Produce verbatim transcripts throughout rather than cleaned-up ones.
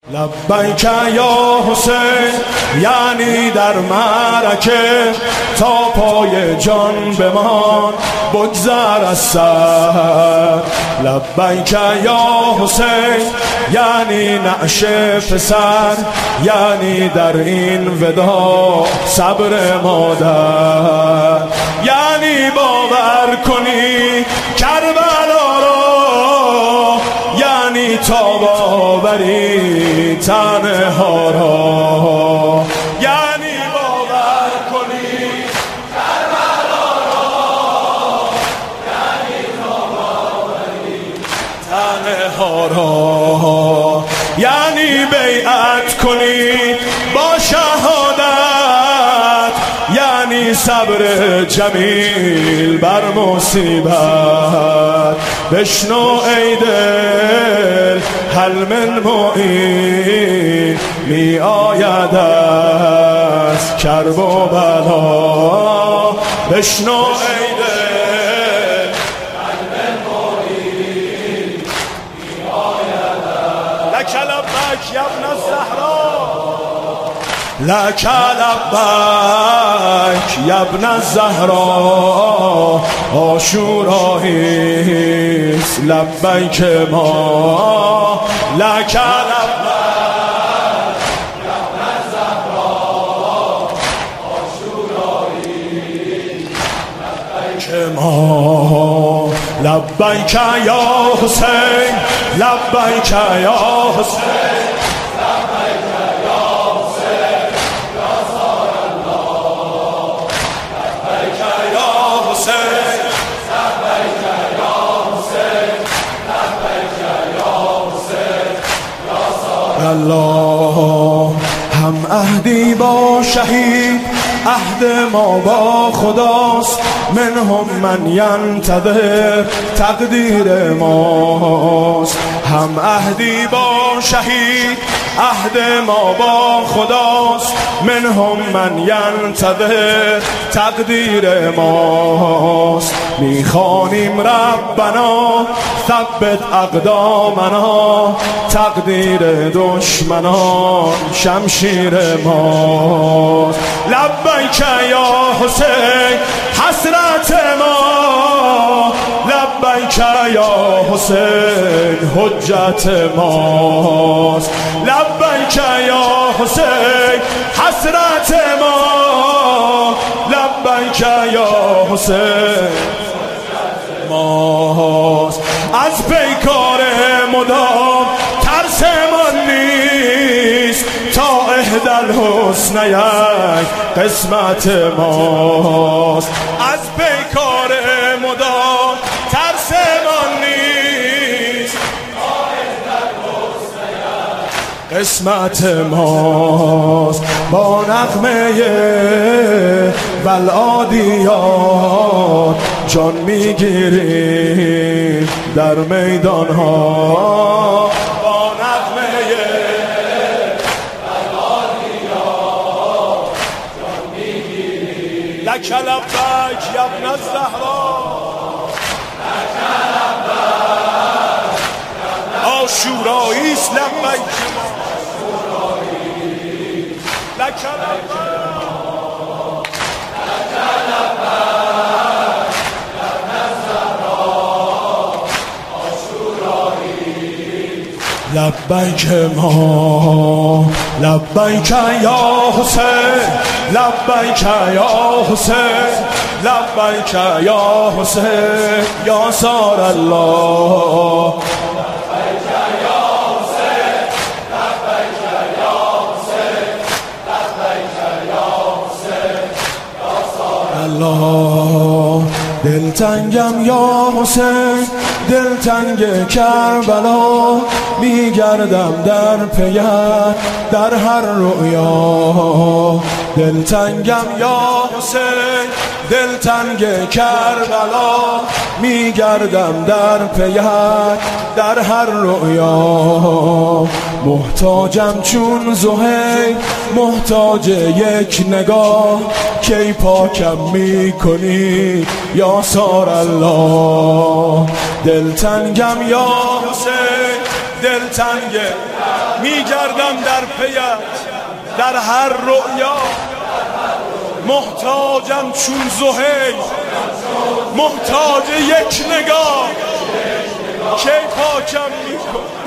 لبیک یا حسین، یعنی در معرکه تا پای جان بمان بگذر از سر. لبیک یا حسین، یعنی نعش پسر، یعنی در این ودا صبر مادر، یعنی باور کنی کربلا را، یعنی تا باوری تنها را، یعنی باور کنی کربلا را، یعنی تا باوری تنها را، یعنی بیعت کنی با شهادت، یعنی صبر جمیل بر مصیبت. بشنو ای دل هل من معین، می آید از کرب و بلا. بشنو ای دل هل من معین، می آید از لک لبیک یا ابن الزهرا، لک لبیک یا ابن الزهرا. عاشوراییست لبیک ما، لک لبیک یا ابن الزهرا. عاشوراییست لبیک ما، لبیک یا حسین، لبیک یا حسین، الله. هم عهدی با شهید، عهد ما با خداست. منهم من ینتظر، تقدیر ماست. هم عهدی با شهید، عهد ما با خداست. منهم من ینتظر، تقدیر ماست. میخوانیم ربنا ثبت اقدامنا، تقدیر دشمنان شمشیر ماست. لبیک یا حسین حسرت ما، لبیک یا حسین حجت ماست. لبیک یا حسین حسرت ما، لبیک یا حسین ماست. از پیکار مدام ترسمان نیست، تا اهدل حسنیک قسمت ماست. از پیکار مدام ترسمان نیست، تا اهدل حسنیک قسمت ماست. با نغمه والعادیات جان میگیریم در میدان ها. با نغمه والعادیات جان میگیریم. لک لبیک یا ابن الزهرا، لک لبیک عاشوراییست لبیک ما، لک لبیک لبیک ما، لبیک یا حسین، لبیک یا حسین، لبیک یا حسین یا سار الله. لبیک یا حسین، لبیک یا حسین، لبیک یا حسین یا سار الله. دلتنگم یا حسین، دلتنگ کربلا، میگردم در پیت در هر رؤیا. دلتنگم یا حسین، دلتنگ کربلا، میگردم در پیت در هر رؤیا. محتاجم چون زهیر، محتاج یک نگاه، کی پاکم میکنی یا سار الله. دلتنگم یا حسین، دلتنگ میگردم در پیت در هر رؤیا، محتاجم چون زهیر محتاج یک نگاه، کی پاکم میکنی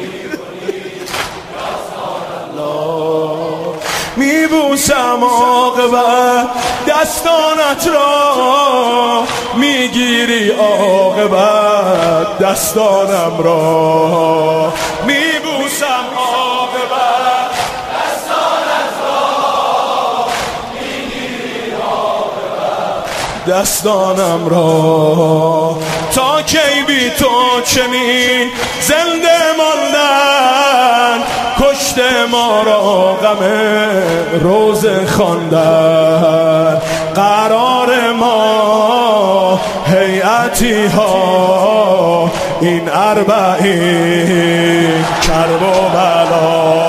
میبوسم عاقبت دستانت را، میگیری عاقبت دستانم را، میبوسم عاقبت دستانت را، میگیری عاقبت دستانم را. تا کی بی تو چنین زنده ماندن، کشته ما را غم روز خواندن، قرار ما هیئتی ها این اربعین کرب و بلا،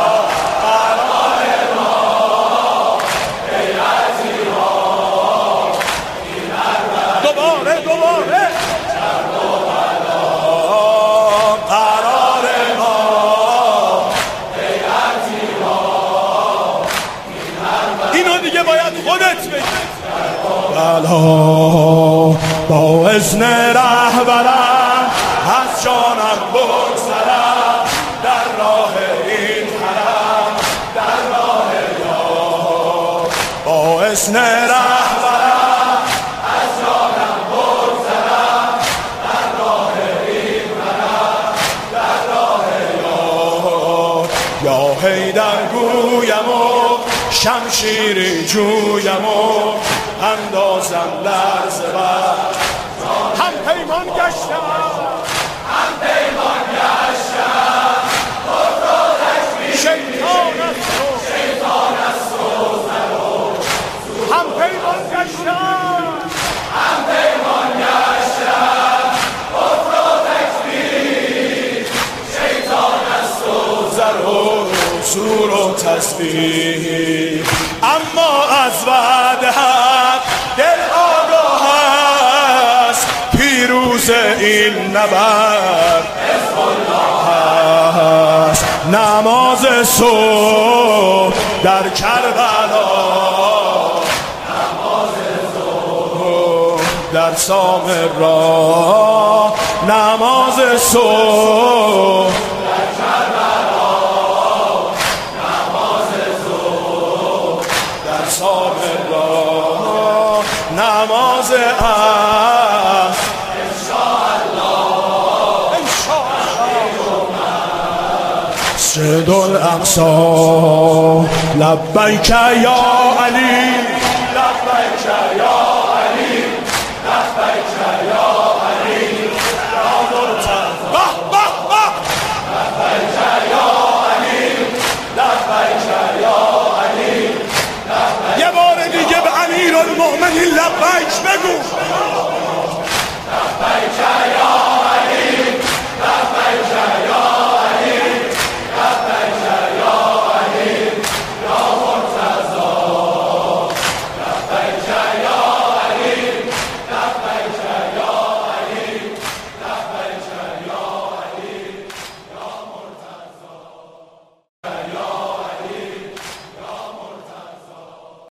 با اذن رهبرم از جانم بگذرم در راه این حرم، در راه یار. با اذن رهبرم از جانم بگذرم در راه این حرم، در راه یار. یا حیدر گویم و شمشیری جویم و اندازم لرزه بر هم پیمان گشتم، هم پیمان گشتم خود را تکبیر، شیطان است تو، شیطان است تو زرو، هم پیمان گشتم، هم پیمان گشتم خود را تکبیر، شیطان است تو زرو سور و تسبیح. اما از وعده حق دل آگاه است، پیروز این نبرد حزب الله است. نماز صبح در کربلا، نماز صبح در سامرا، نماز صبح در کربلا، نماز صبح در سامرا، نماز عصر انشاءالله انشاءالله. مسجد الاقصی لبیک یا علی، لبیک یا